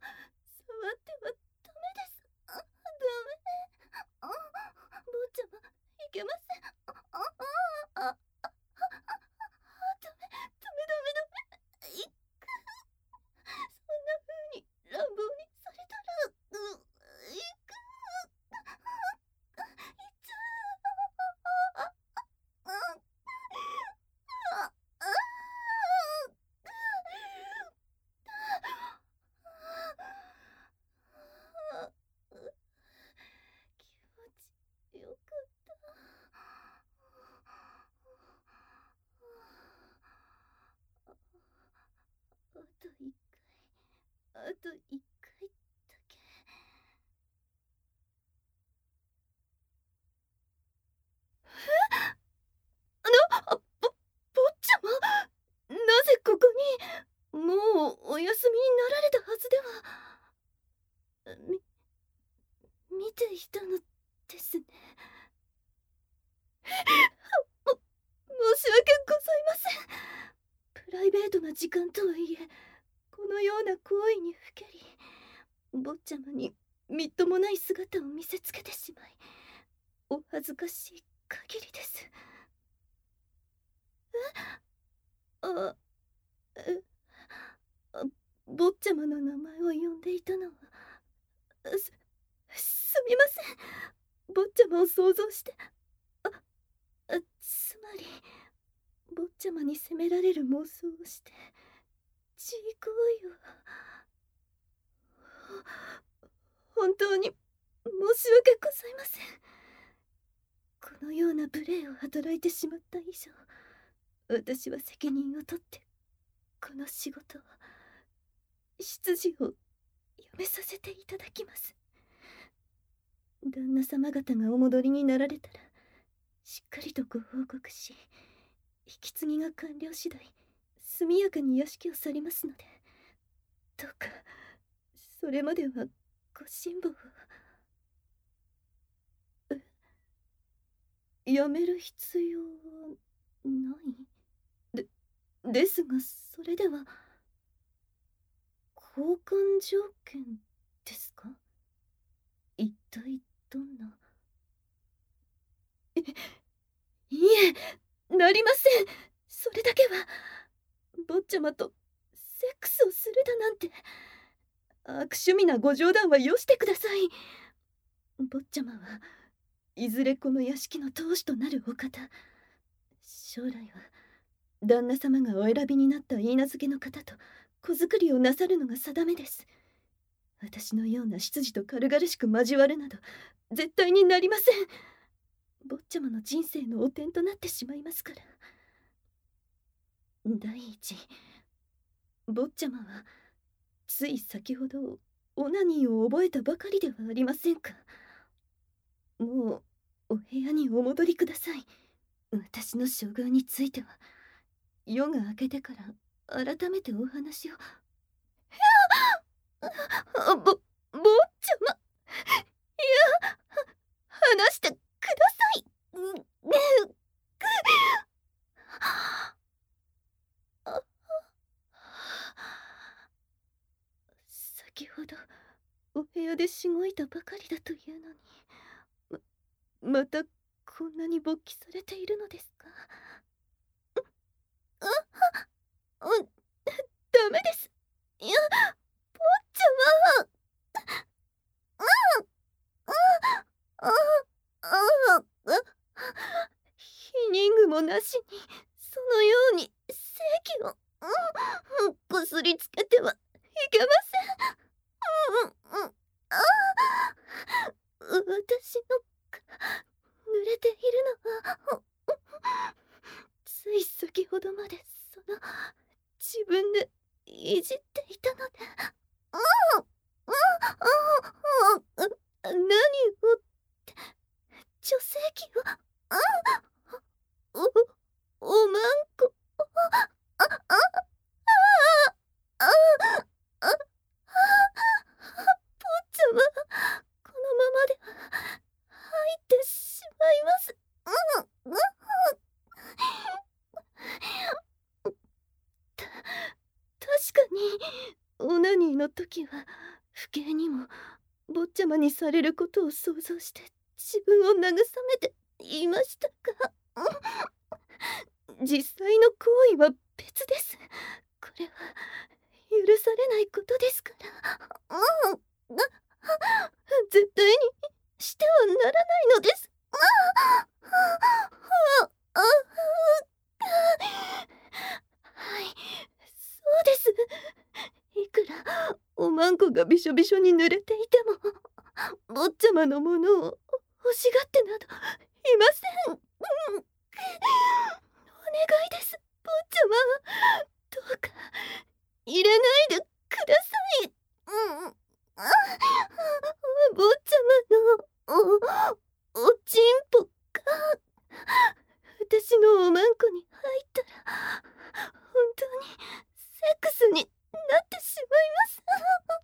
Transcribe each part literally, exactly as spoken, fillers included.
触ってはダメです。あ、ダメ。あ、坊ちゃま、いけません。あ、あ、あ、あ、あ、あ、ダメ、ダメ、ダメ、ダメ。いく。そんな風に乱暴にされたら、う、いく。いっちゃう。あ、あ、あ、あ、あ、気持ちよかった。あと一回、あと一回だけ。あの、あ、ぼ、坊ちゃま、なぜここに。もうお休みになられたはずでは。み、見ていたのですね。も、申し訳ございません。プライベートな時間とはいえ、このような行為にふけり、坊ちゃまにみっともない姿を見せつけてしまい、お恥ずかしい限りです。え、あ、え、あ、坊ちゃまの名前を呼んでいたのは、す、すみません。坊ちゃまを想像して、あ、あ、つまり、坊ちゃまに責められる妄想をして、地位行為を。本当に申し訳ございません。このような無礼を働いてしまった以上、私は責任を取ってこの仕事を、執事を辞めさせていただきます。旦那様方がお戻りになられたら、しっかりとご報告し、引き継ぎが完了次第、速やかに屋敷を去りますので、どうかそれまではご辛抱を。え、やめる必要はない。で、ですがそれでは交換条件ですか？一体どんな。え、いえ、なりません。それだけは。坊ちゃまとセックスをするだなんて、悪趣味なご冗談はよしてください。坊ちゃまはいずれこの屋敷の当主となるお方、将来は旦那様がお選びになった許嫁の方と子作りをなさるのが定めです。私のような執事と軽々しく交わるなど絶対になりません。坊ちゃまの人生の汚点となってしまいますから。第一、坊ちゃまはつい先ほどオナニーを覚えたばかりではありませんか。もうお部屋にお戻りください。私の処遇については夜が明けてから改めてお話を。あ、ぼ、坊ちゃま、いや、話してください。うん、あ、先ほどお部屋でしごいたばかりだというのに、ま、またこんなに勃起されているのですか。あ、あ、うん、ダメです。いや、坊ちゃま。あ、あ、あ、あ、あ、避妊具もなしにそのように精液を、うん、こすりつけてはいけません。うん、うん、あ、私の濡れているのは、つい先ほどまでその自分でいじっていたので。ああ、ああ、あ、何をって、女性器を、あ、お、おは不敬にも坊ちゃまにされることを想像して自分を慰めていましたが、実際の行為は別です。これは許されないことですから、うん、絶対にしてはならないのです。はい、そうです。いくらおまんこがびしょびしょに濡れていても坊ちゃまのものを欲しがってなどいません。うん、お願いです、坊ちゃま。どうか入れないでください。うん、あ、坊ちゃまのお、おちんぽが私のおまんこに入ったら本当にセックスになってしまいます。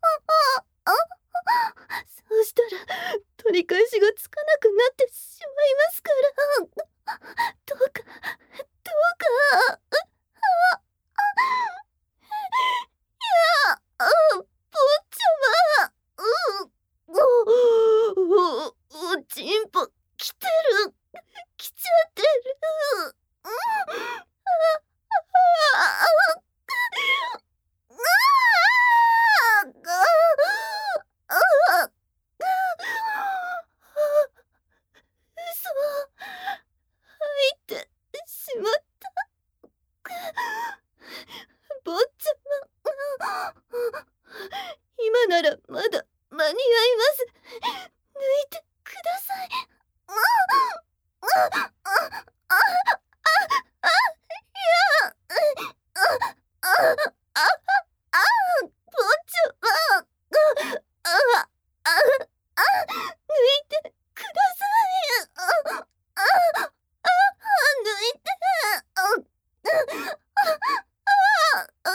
そうしたら取り返しがつかなくなってしまいますから、どうかどうか。いや、坊ちゃま、うん、お、お、おちんぽ来てる、来ちゃってる。うん、ああ、嘘、入ってしまった。坊ちゃま、今ならまだ間に合います。抜いてください。ああああああ、いや、ああああ、坊ちゃま、ああああ、抜いてください。あああ、抜いて。ああああ、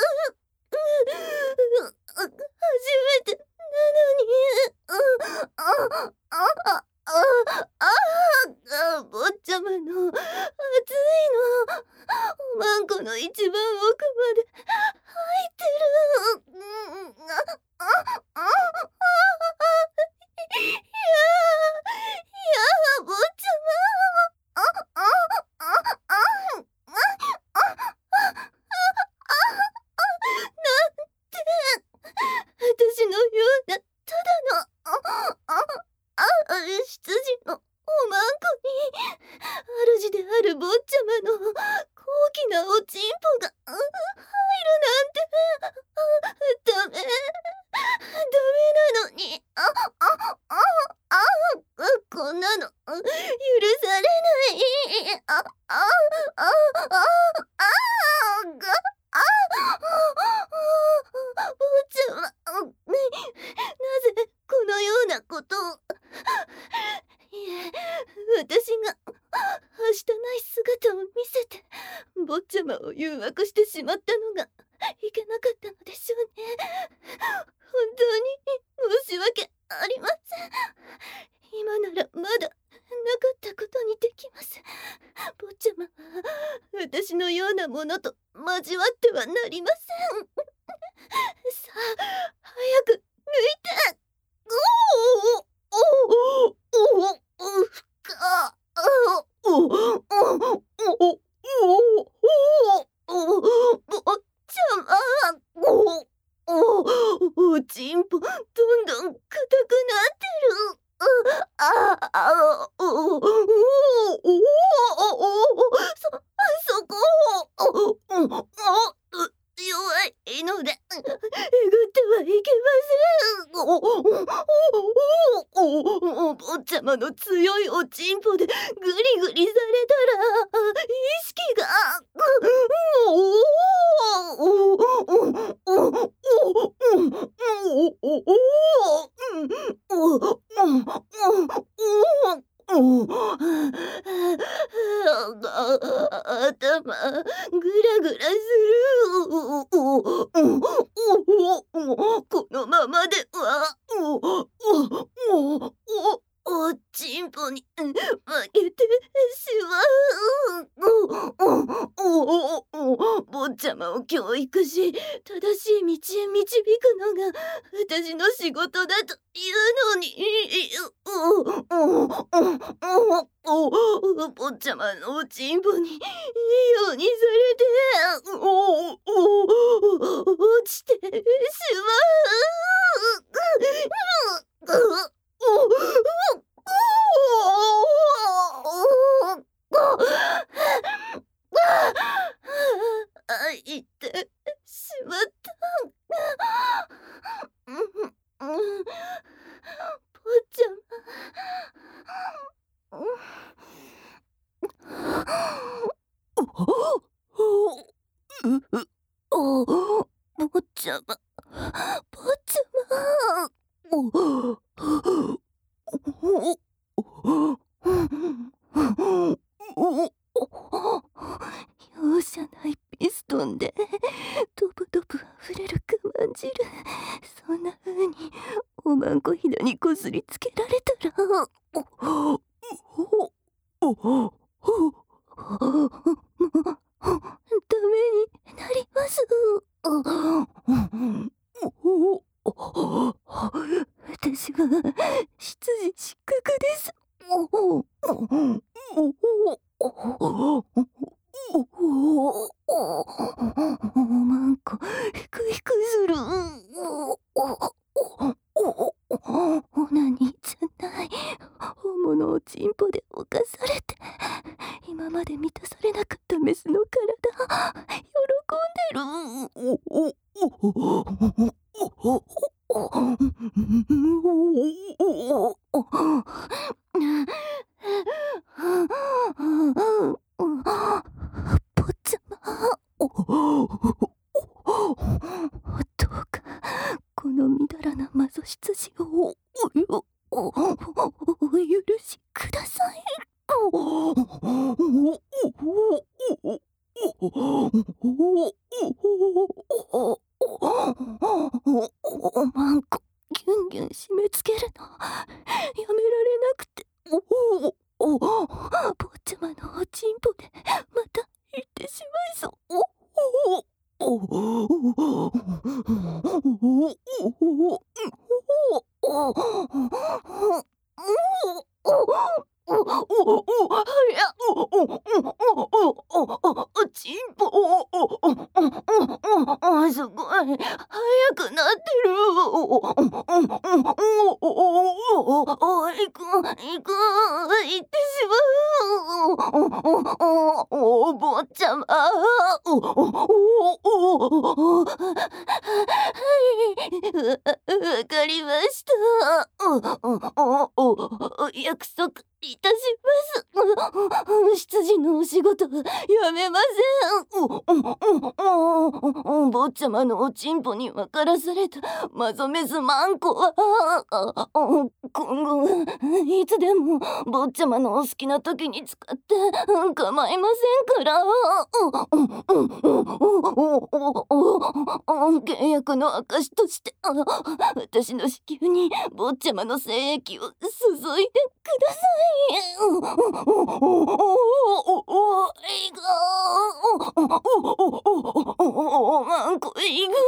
初めてなのに、ああああ、坊ちゃまの熱いのおまんこの一番奥まで入ってる。うん、あああ、いや、いや、坊ちゃま、あああああなんて、私のようなただのあああ執事のおまんこに主である坊ちゃまの高貴なおちんぽが入るなんて、ダメダメなのに、ああああ、こんなの許されない。あああああがあ坊ちゃま、なぜこのようなことを。いえ、私がはしたない姿を見せて坊ちゃまを誘惑してしまったのがいけなかったのでしょうね。本当に申し訳ありません。今ならまだなかったことにできます。坊ちゃまは私のようなものと交わってはなりません。さあ、早く抜いて。おおおおおおふかおおおおおお坊ちゃま、おおおちんぽどんどん硬くなってる。ああおおおおそそこをおお弱いのでえぐってはいけません。おおおお坊ちゃまの強いおちんぽでグリグリされたら意識がおおおおおおおお頭グラグラする。このままではおちんぽに負けてしまう。坊ちゃまを汚教育し、正しい道へ導くのが私の仕事だというのに、坊ちゃまのおちんぽにいいようにされて落ちてしまう。あいてしまった。坊ちゃま。坊ちゃま、坊ちゃま。容赦ないピストンでドブドブあふれるくまん汁、そんな風におまんこひだにこすりつけられたらダメになります。私は執事失格です。おまんこひくひくする。オナニーじゃない本物おちんぽで侵されて、今まで満たされなかったメスの体喜んでる。坊ちゃま、どうかこのみだらなマゾ羊をお許しください。おまんこギュンギュン締め付けるのやめられなくて、坊ちゃまのおちんぽでまた行ってしまいそう。おちんぽすごい速くなってる。行く行く行ってしまう。坊ちゃま、わかりました。約束いたします。執事のお仕事やめません。坊ちゃまのおちんぽに分からされたマゾメスマンコは今後いつでも坊ちゃまのお好きな時に使って構いませんから。契約の証として私の子宮に坊ちゃまの精液を注いでください。マンコいぐ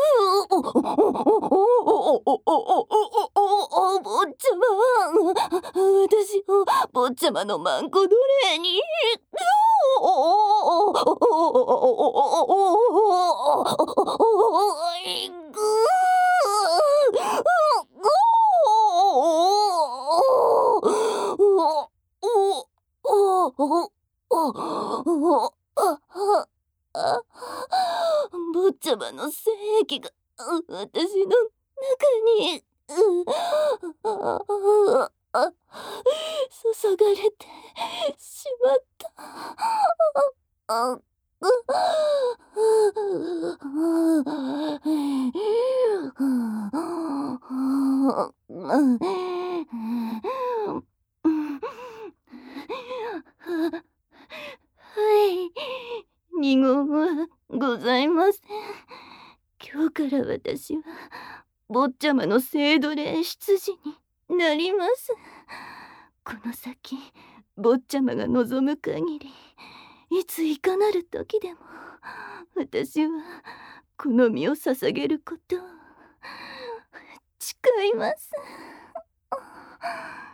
坊ちゃま、私を坊ちゃまのマンコ奴隷に。いぐ坊ちゃまの精液が私の中に注がれてしまった。はい、二言はございません。今日から私は坊ちゃまの性奴隷執事になります。この先坊ちゃまが望む限り、いついかなる時でも私はこの身を捧げることを誓います。